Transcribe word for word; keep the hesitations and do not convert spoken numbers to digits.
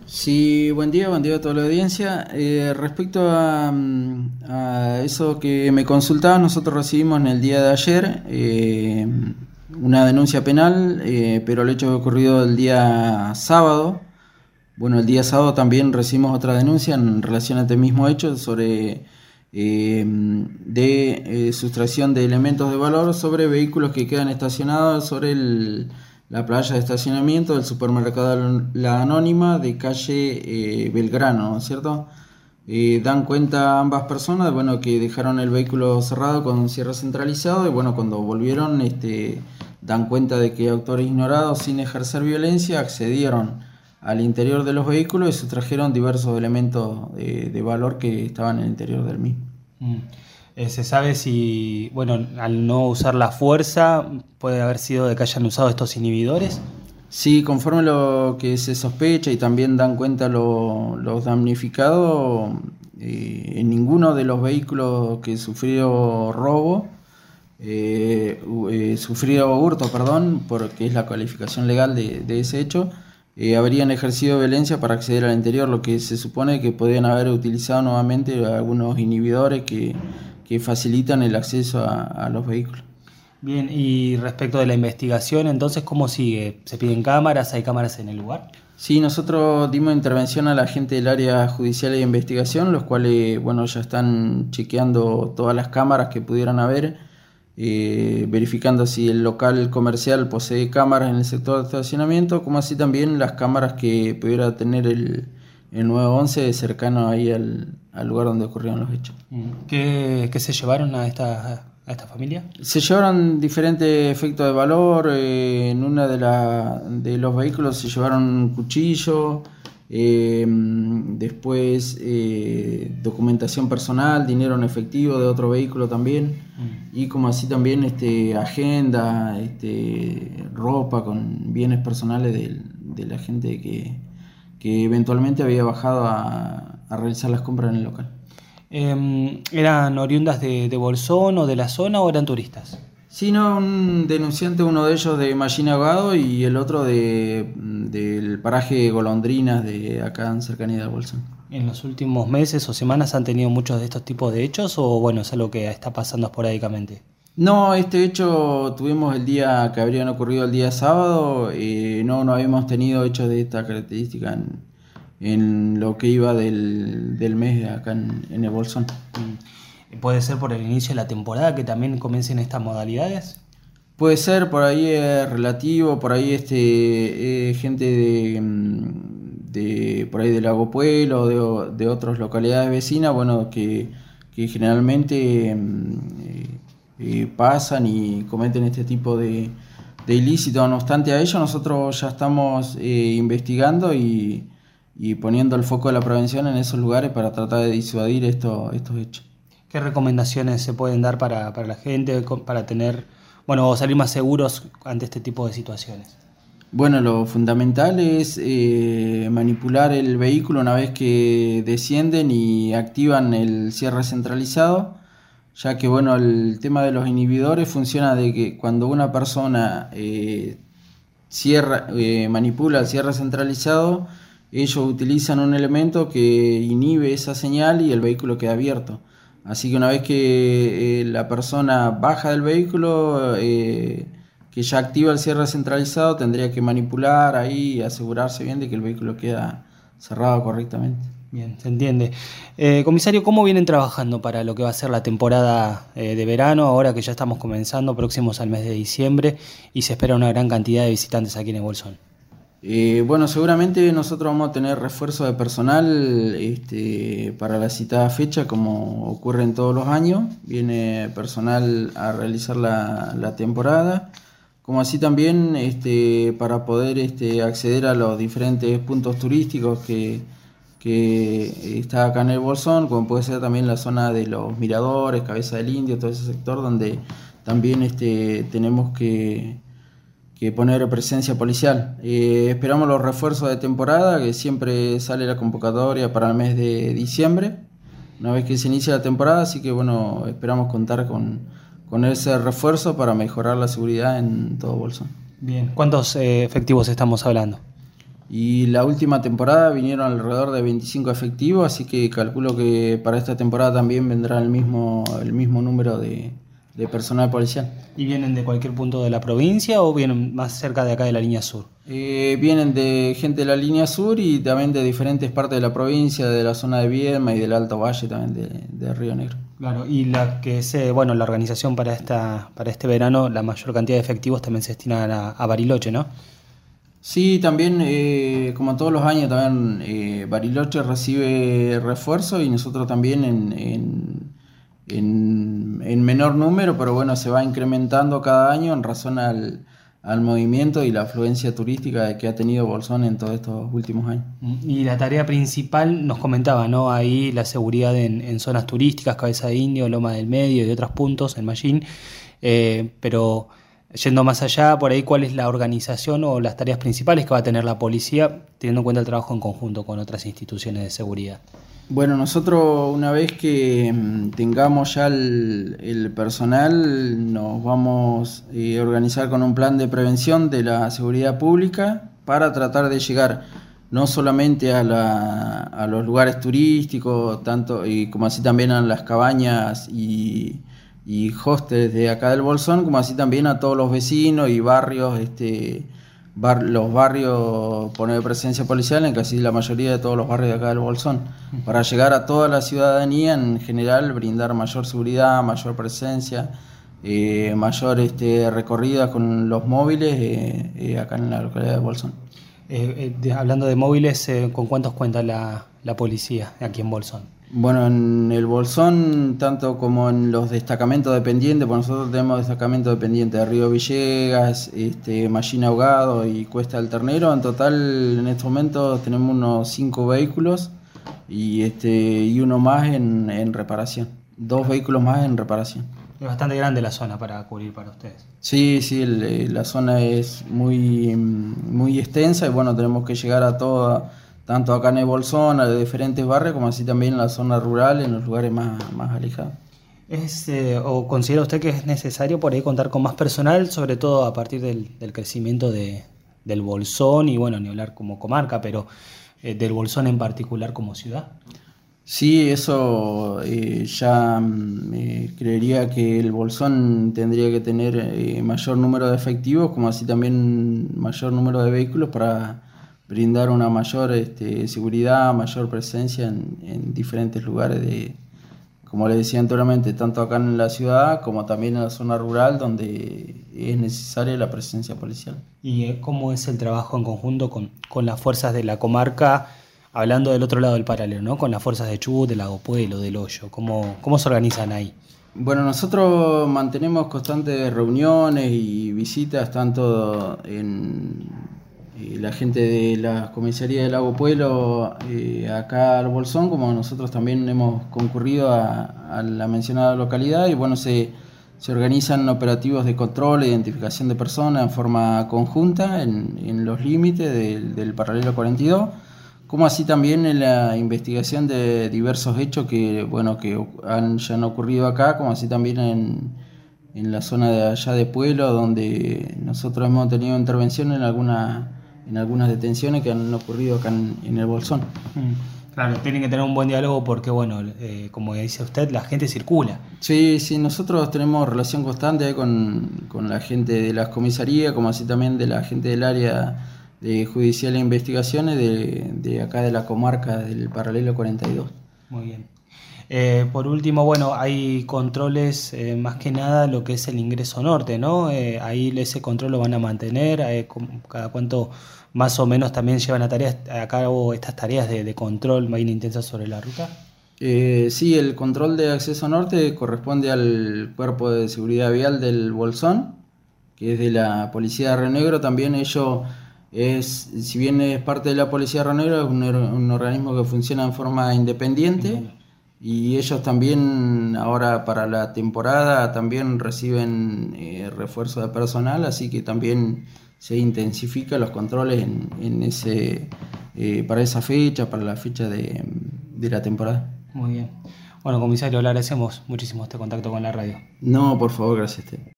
Sí, buen día, buen día a toda la audiencia. Eh, respecto a, a eso que me consultaban, nosotros recibimos en el día de ayer eh, una denuncia penal, eh, pero el hecho que ocurrido el día sábado. Bueno, el día sábado también recibimos otra denuncia en relación a este mismo hecho sobre eh, de eh, sustracción de elementos de valor sobre vehículos que quedan estacionados sobre el, la playa de estacionamiento del supermercado La Anónima de calle eh, Belgrano, ¿no es cierto? Eh, dan cuenta ambas personas, bueno, que dejaron el vehículo cerrado con cierre centralizado y bueno, cuando volvieron este, dan cuenta de que autores ignorados sin ejercer violencia accedieron al interior de los vehículos y sustrajeron diversos elementos de, de valor que estaban en el interior del mismo. Mm. Eh, ¿Se sabe si, bueno, al no usar la fuerza, puede haber sido de que hayan usado estos inhibidores? Sí, conforme lo que se sospecha y también dan cuenta lo, los damnificados, eh, en ninguno de los vehículos que sufrió robo, eh, eh, sufrió hurto, perdón, porque es la calificación legal de, de ese hecho, eh, habrían ejercido violencia para acceder al interior, lo que se supone que podrían haber utilizado nuevamente algunos inhibidores que, que facilitan el acceso a, a los vehículos. Bien, y respecto de la investigación, entonces, ¿cómo sigue? ¿Se piden cámaras? ¿Hay cámaras en el lugar? Sí, nosotros dimos intervención a la gente del área judicial de investigación, los cuales, bueno, ya están chequeando todas las cámaras que pudieran haber, eh, verificando si el local comercial posee cámaras en el sector de estacionamiento, como así también las cámaras que pudiera tener el, el nueve once cercano ahí al, al lugar donde ocurrieron los hechos. ¿Qué, qué se llevaron a esta, a esta familia? Se llevaron diferentes efectos de valor. Eh, en uno de, la, de los vehículos se llevaron un cuchillo, eh, después eh, documentación personal, dinero en efectivo de otro vehículo también, mm. y como así también este, agenda, este, ropa con bienes personales de, de la gente que, que eventualmente había bajado a, a realizar las compras en el local. Eh, ¿Eran oriundas de, de Bolsón o de la zona o eran turistas? Sí, no, un denunciante, uno de ellos de Mallina Ahogado y el otro de del paraje Golondrinas de acá en cercanía de Bolsón. ¿En los últimos meses o semanas han tenido muchos de estos tipos de hechos o bueno, es algo que está pasando esporádicamente? No, este hecho tuvimos el día que habrían ocurrido el día sábado, eh, no, no habíamos tenido hechos de esta característica en, en lo que iba del, del mes acá en, en el Bolsón. ¿Puede ser por el inicio de la temporada que también comiencen estas modalidades? Puede ser, por ahí es relativo, por ahí este eh, gente de, de por ahí de Lago Puelo, de, de otras localidades vecinas, bueno, que, que generalmente eh, eh, pasan y cometen este tipo de, de ilícitos. No obstante a ello, nosotros ya estamos eh, investigando y, y poniendo el foco de la prevención en esos lugares para tratar de disuadir esto, estos hechos. ¿Qué recomendaciones se pueden dar para, para la gente, para tener, bueno, salir más seguros ante este tipo de situaciones? Bueno, lo fundamental es eh, manipular el vehículo una vez que descienden y activan el cierre centralizado, ya que bueno, el tema de los inhibidores funciona de que cuando una persona eh, cierra, eh, manipula el cierre centralizado, ellos utilizan un elemento que inhibe esa señal y el vehículo queda abierto. Así que una vez que eh, la persona baja del vehículo, eh, que ya activa el cierre centralizado, tendría que manipular ahí y asegurarse bien de que el vehículo queda cerrado correctamente. Bien, se entiende. Eh, comisario, ¿cómo vienen trabajando para lo que va a ser la temporada eh, de verano, ahora que ya estamos comenzando, próximos al mes de diciembre, y se espera una gran cantidad de visitantes aquí en el Bolsón? Eh, bueno, seguramente nosotros vamos a tener refuerzo de personal este, para la citada fecha, como ocurre en todos los años. Viene personal a realizar la, la temporada, como así también este, para poder este, acceder a los diferentes puntos turísticos que, que está acá en el Bolsón, como puede ser también la zona de los miradores, Cabeza del Indio, todo ese sector donde también este, tenemos que... que poner presencia policial. Eh, esperamos los refuerzos de temporada, que siempre sale la convocatoria para el mes de diciembre, una vez que se inicia la temporada, así que bueno, esperamos contar con, con ese refuerzo para mejorar la seguridad en todo Bolsón. Bien, ¿cuántos eh, efectivos estamos hablando? Y la última temporada vinieron alrededor de veinticinco efectivos, así que calculo que para esta temporada también vendrá el mismo, el mismo número de, de personal policial. ¿Y vienen de cualquier punto de la provincia o vienen más cerca de acá de la línea sur? Eh, vienen de gente de la línea sur y también de diferentes partes de la provincia, de la zona de Viedma y del Alto Valle también de, de Río Negro. Claro, y la que se, bueno, la organización para esta, para este verano, la mayor cantidad de efectivos también se destinan a, a Bariloche, ¿no? Sí, también, eh, como todos los años, también eh, Bariloche recibe refuerzo y nosotros también en, en, en, en menor número, pero bueno, se va incrementando cada año en razón al, al movimiento y la afluencia turística que ha tenido Bolsón en todos estos últimos años. Y la tarea principal, nos comentaba, ¿no? Ahí la seguridad en, en zonas turísticas, Cabeza de Indio, Loma del Medio y otros puntos en Mallín, eh, pero... Yendo más allá, por ahí, ¿cuál es la organización o las tareas principales que va a tener la policía, teniendo en cuenta el trabajo en conjunto con otras instituciones de seguridad? Bueno, nosotros una vez que tengamos ya el, el personal, nos vamos a organizar con un plan de prevención de la seguridad pública para tratar de llegar no solamente a, la, a los lugares turísticos, tanto y como así también a las cabañas y... y hostels de acá del Bolsón, como así también a todos los vecinos y barrios, este, bar, los barrios poner presencia policial en casi la mayoría de todos los barrios de acá del Bolsón, para llegar a toda la ciudadanía en general, brindar mayor seguridad, mayor presencia, eh, mayor este, recorrida con los móviles eh, eh, acá en la localidad de Bolsón. Eh, eh, de, hablando de móviles, eh, ¿con cuántos cuenta la, la policía aquí en Bolsón? Bueno, en el Bolsón, tanto como en los destacamentos dependientes, pues nosotros tenemos destacamentos dependientes de Río Villegas, este, Mallín Ahogado y Cuesta del Ternero. En total, en estos momentos tenemos unos cinco vehículos y, este, y uno más en, en reparación. Dos vehículos más en reparación. Es bastante grande la zona para cubrir para ustedes. Sí, sí, el, la zona es muy, muy extensa y bueno, tenemos que llegar a toda... tanto acá en el Bolsón, a los diferentes barrios, como así también en la zona rural, en los lugares más, más alejados. ¿Es, eh, o considera usted que es necesario por ahí contar con más personal, sobre todo a partir del, del crecimiento de, del Bolsón, y bueno, ni hablar como comarca, pero eh, del Bolsón en particular como ciudad? Sí, eso eh, ya eh, creería que el Bolsón tendría que tener eh, mayor número de efectivos, como así también mayor número de vehículos para brindar una mayor este, seguridad, mayor presencia en, en diferentes lugares, de, como les decía anteriormente, tanto acá en la ciudad como también en la zona rural, donde es necesaria la presencia policial. ¿Y cómo es el trabajo en conjunto con, con las fuerzas de la comarca, hablando del otro lado del paralelo, ¿no? Con las fuerzas de Chubut, del Lago Puelo, del Hoyo? ¿Cómo, cómo se organizan ahí? Bueno, nosotros mantenemos constantes reuniones y visitas tanto en... la gente de la comisaría del Lago Puelo eh, acá al Bolsón, como nosotros también hemos concurrido a, a la mencionada localidad y bueno, se, se organizan operativos de control e identificación de personas en forma conjunta en, en los límites del, del paralelo cuarenta y dos, como así también en la investigación de diversos hechos que, bueno, que han, ya han ocurrido acá, como así también en, en la zona de allá de Puelo, donde nosotros hemos tenido intervención en alguna en algunas detenciones que han ocurrido acá en, en el Bolsón. Claro, tienen que tener un buen diálogo porque, bueno, eh, como dice usted, la gente circula. Sí, sí, nosotros tenemos relación constante con, con la gente de las comisarías, como así también de la gente del área de judicial e investigaciones de, de acá de la comarca del paralelo cuarenta y dos. Muy bien. Eh, por último, bueno, hay controles, eh, más que nada lo que es el ingreso norte, ¿no? Eh, ahí ese control lo van a mantener, eh, cada cuánto más o menos también llevan a, tareas, a cabo estas tareas de, de control más intensas sobre la ruta. Eh, sí, el control de acceso norte corresponde al Cuerpo de Seguridad Vial del Bolsón, que es de la Policía de Río Negro. También ello es, si bien es parte de la Policía de Río Negro, es un, un organismo que funciona en forma independiente. Uh-huh. Y ellos también ahora para la temporada también reciben eh, refuerzo de personal, así que también se intensifican los controles en, en ese eh, para esa fecha, para la fecha de, de la temporada. Muy bien. Bueno, comisario, le agradecemos muchísimo este contacto con la radio. No, por favor, gracias a usted.